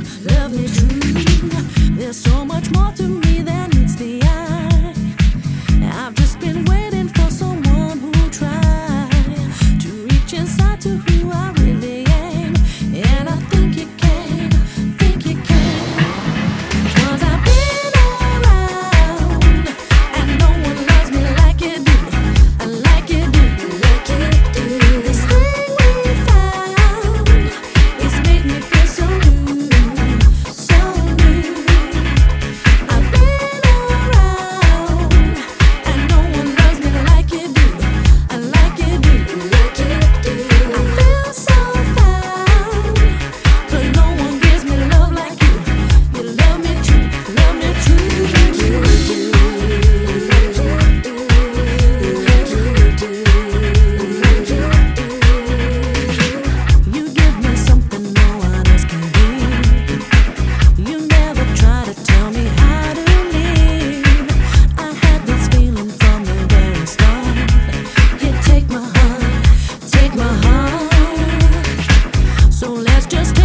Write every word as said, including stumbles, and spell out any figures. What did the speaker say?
love me true. There's so much more to me than meets the eye. I've just been waiting for someone who'll try to reach inside to who I really am. And I think you can, think you can. 'Cause I've been around and no one loves me like you do, like you do, like you do. This thing we found, it's made me feel so new, so new. I've been around and no one loves me like you do, like you do, like you do. I feel so found, 'cause no one gives me love like you. You love me true, love me true, like you do, like you do, like you do, like you do. You give me something no one else can give. You never try to tell me how to live. I had this feeling from the very start. You take my heart, take my heart. So let's just